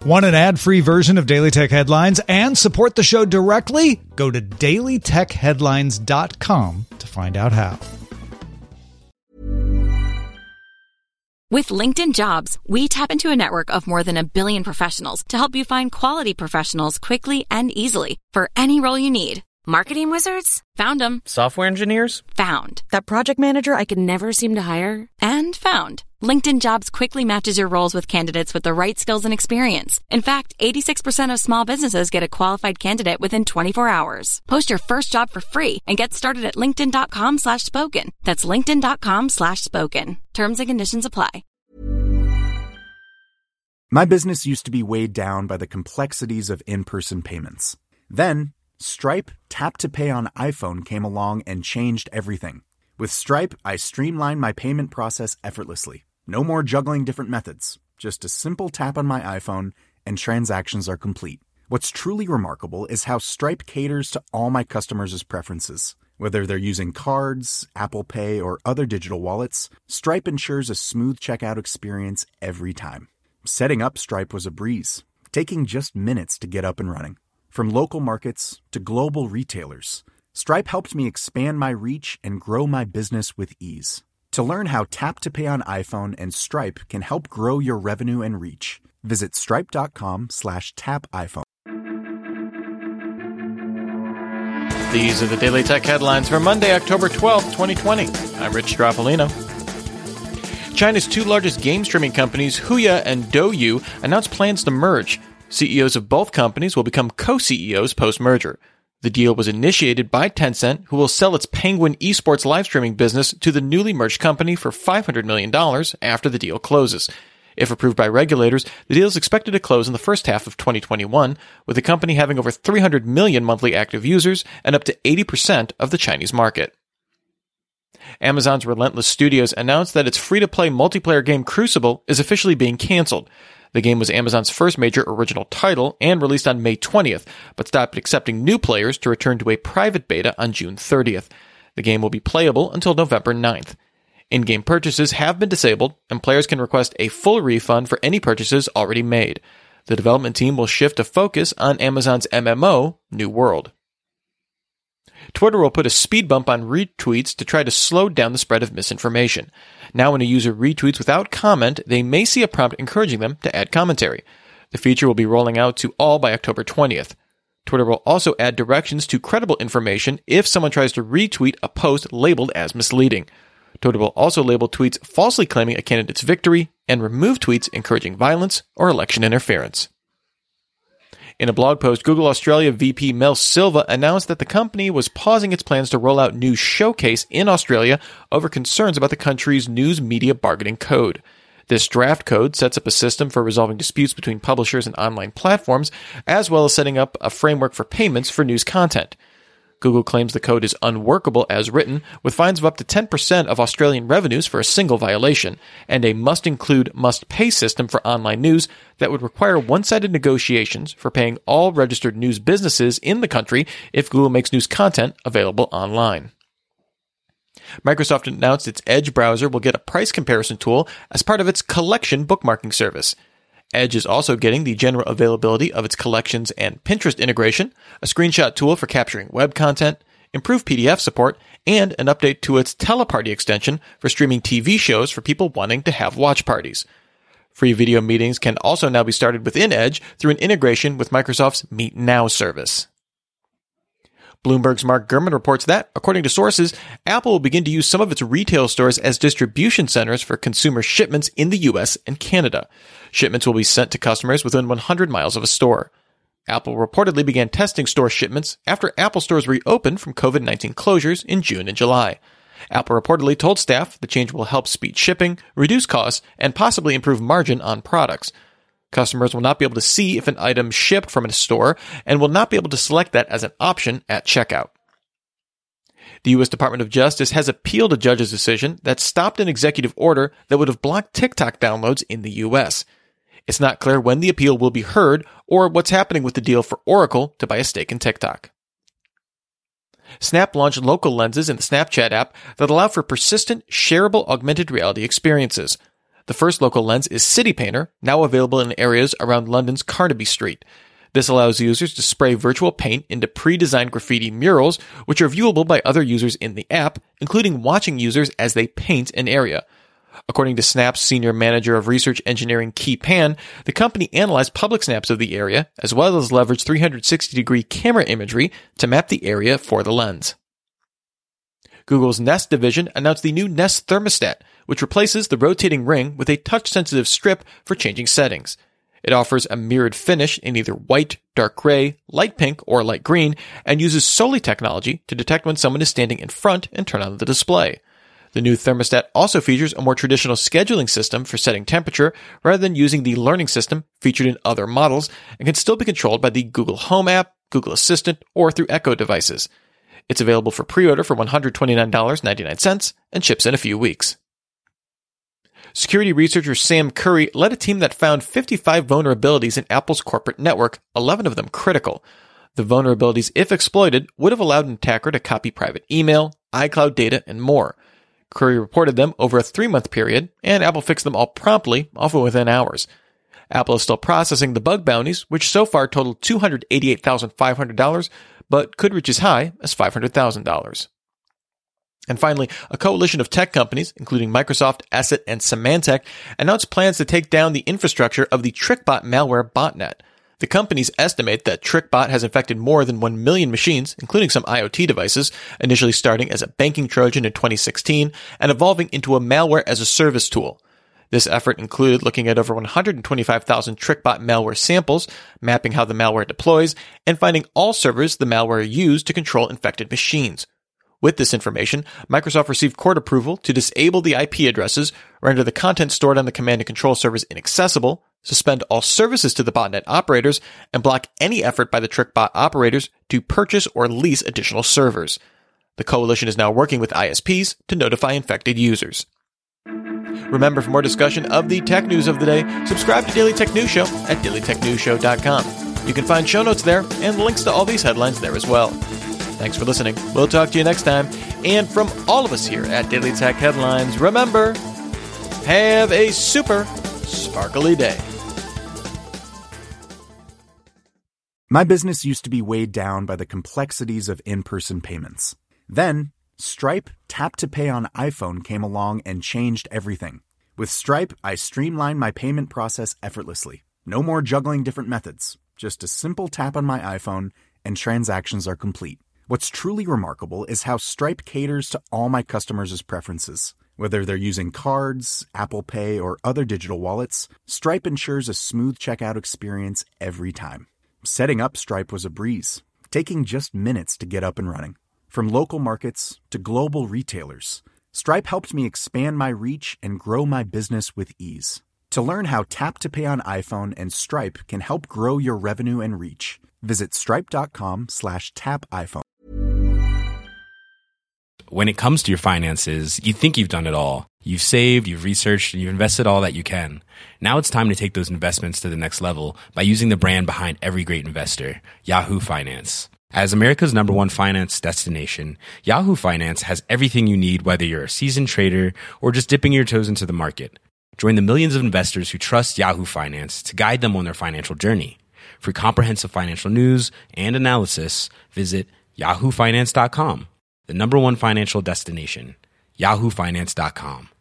Want an ad-free version of Daily Tech Headlines and support the show directly? Go to dailytechheadlines.com to find out how. With LinkedIn Jobs, we tap into a network of more than 1 billion professionals to help you find quality professionals quickly and easily for any role you need. Marketing wizards? Found them. Software engineers? Found. That project manager I could never seem to hire? And found. LinkedIn Jobs quickly matches your roles with candidates with the right skills and experience. In fact, 86% of small businesses get a qualified candidate within 24 hours. Post your first job for free and get started at linkedin.com/spoken. That's linkedin.com/spoken. Terms and conditions apply. My business used to be weighed down by the complexities of in-person payments. Then, Stripe Tap to Pay on iPhone came along and changed everything. With Stripe, I streamlined my payment process effortlessly. No more juggling different methods. Just a simple tap on my iPhone and transactions are complete. What's truly remarkable is how Stripe caters to all my customers' preferences. Whether they're using cards, Apple Pay, or other digital wallets, Stripe ensures a smooth checkout experience every time. Setting up Stripe was a breeze, taking just minutes to get up and running. From local markets to global retailers, Stripe helped me expand my reach and grow my business with ease. To learn how Tap to Pay on iPhone and Stripe can help grow your revenue and reach, visit stripe.com/tapiphone. These are the Daily Tech Headlines for Monday, October 12th, 2020. I'm Rich Stroffolino. China's two largest game streaming companies, Huya and Douyu, announced plans to merge. CEOs of both companies will become co-CEOs post-merger. The deal was initiated by Tencent, who will sell its Penguin esports live streaming business to the newly merged company for $500 million after the deal closes. If approved by regulators, the deal is expected to close in the first half of 2021, with the company having over 300 million monthly active users and up to 80% of the Chinese market. Amazon's Relentless Studios announced that its free-to-play multiplayer game Crucible is officially being canceled. The game was Amazon's first major original title and released on May 20th, but stopped accepting new players to return to a private beta on June 30th. The game will be playable until November 9th. In-game purchases have been disabled, and players can request a full refund for any purchases already made. The development team will shift to focus on Amazon's MMO, New World. Twitter will put a speed bump on retweets to try to slow down the spread of misinformation. Now when a user retweets without comment, they may see a prompt encouraging them to add commentary. The feature will be rolling out to all by October 20th. Twitter will also add directions to credible information if someone tries to retweet a post labeled as misleading. Twitter will also label tweets falsely claiming a candidate's victory and remove tweets encouraging violence or election interference. In a blog post, Google Australia VP Mel Silva announced that the company was pausing its plans to roll out News Showcase in Australia over concerns about the country's news media bargaining code. This draft code sets up a system for resolving disputes between publishers and online platforms, as well as setting up a framework for payments for news content. Google claims the code is unworkable as written, with fines of up to 10% of Australian revenues for a single violation, and a must-include, must-pay system for online news that would require one-sided negotiations for paying all registered news businesses in the country if Google makes news content available online. Microsoft announced its Edge browser will get a price comparison tool as part of its collection bookmarking service. Edge is also getting the general availability of its collections and Pinterest integration, a screenshot tool for capturing web content, improved PDF support, and an update to its Teleparty extension for streaming TV shows for people wanting to have watch parties. Free video meetings can also now be started within Edge through an integration with Microsoft's Meet Now service. Bloomberg's Mark Gurman reports that, according to sources, Apple will begin to use some of its retail stores as distribution centers for consumer shipments in the US and Canada. Shipments will be sent to customers within 100 miles of a store. Apple reportedly began testing store shipments after Apple stores reopened from COVID-19 closures in June and July. Apple reportedly told staff the change will help speed shipping, reduce costs, and possibly improve margin on products. Customers will not be able to see if an item shipped from a store and will not be able to select that as an option at checkout. The U.S. Department of Justice has appealed a judge's decision that stopped an executive order that would have blocked TikTok downloads in the U.S. It's not clear when the appeal will be heard or what's happening with the deal for Oracle to buy a stake in TikTok. Snap launched local lenses in the Snapchat app that allow for persistent, shareable augmented reality experiences. The first local lens is City Painter, now available in areas around London's Carnaby Street. This allows users to spray virtual paint into pre-designed graffiti murals, which are viewable by other users in the app, including watching users as they paint an area. According to Snap's Senior Manager of Research Engineering, Key Pan, the company analyzed public snaps of the area, as well as leveraged 360-degree camera imagery to map the area for the lens. Google's Nest division announced the new Nest thermostat, which replaces the rotating ring with a touch-sensitive strip for changing settings. It offers a mirrored finish in either white, dark gray, light pink, or light green, and uses Soli technology to detect when someone is standing in front and turn on the display. The new thermostat also features a more traditional scheduling system for setting temperature rather than using the learning system featured in other models, and can still be controlled by the Google Home app, Google Assistant, or through Echo devices. It's available for pre-order for $129.99 and ships in a few weeks. Security researcher Sam Curry led a team that found 55 vulnerabilities in Apple's corporate network, 11 of them critical. The vulnerabilities, if exploited, would have allowed an attacker to copy private email, iCloud data, and more. Curry reported them over a 3-month period, and Apple fixed them all promptly, often within hours. Apple is still processing the bug bounties, which so far totaled $288,500, but could reach as high as $500,000. And finally, a coalition of tech companies, including Microsoft, Asset, and Symantec, announced plans to take down the infrastructure of the TrickBot malware botnet. The companies estimate that TrickBot has infected more than 1 million machines, including some IoT devices, initially starting as a banking Trojan in 2016 and evolving into a malware-as-a-service tool. This effort included looking at over 125,000 TrickBot malware samples, mapping how the malware deploys, and finding all servers the malware used to control infected machines. With this information, Microsoft received court approval to disable the IP addresses, render the content stored on the command and control servers inaccessible, suspend all services to the botnet operators, and block any effort by the TrickBot operators to purchase or lease additional servers. The coalition is now working with ISPs to notify infected users. Remember, for more discussion of the tech news of the day, subscribe to Daily Tech News Show at dailytechnewsshow.com. You can find show notes there and links to all these headlines there as well. Thanks for listening. We'll talk to you next time. And from all of us here at Daily Tech Headlines, remember, have a super sparkly day. My business used to be weighed down by the complexities of in-person payments. Then, Stripe Tap to Pay on iPhone came along and changed everything. With Stripe, I streamlined my payment process effortlessly. No more juggling different methods. Just a simple tap on my iPhone and transactions are complete. What's truly remarkable is how Stripe caters to all my customers' preferences. Whether they're using cards, Apple Pay, or other digital wallets, Stripe ensures a smooth checkout experience every time. Setting up Stripe was a breeze, taking just minutes to get up and running. From local markets to global retailers, Stripe helped me expand my reach and grow my business with ease. To learn how Tap to Pay on iPhone and Stripe can help grow your revenue and reach, visit stripe.com/tapiphone. When it comes to your finances, you think you've done it all. You've saved, you've researched, and you've invested all that you can. Now it's time to take those investments to the next level by using the brand behind every great investor, Yahoo Finance. As America's #1 finance destination, Yahoo Finance has everything you need, whether you're a seasoned trader or just dipping your toes into the market. Join the millions of investors who trust Yahoo Finance to guide them on their financial journey. For comprehensive financial news and analysis, visit yahoofinance.com. The #1 financial destination, yahoofinance.com.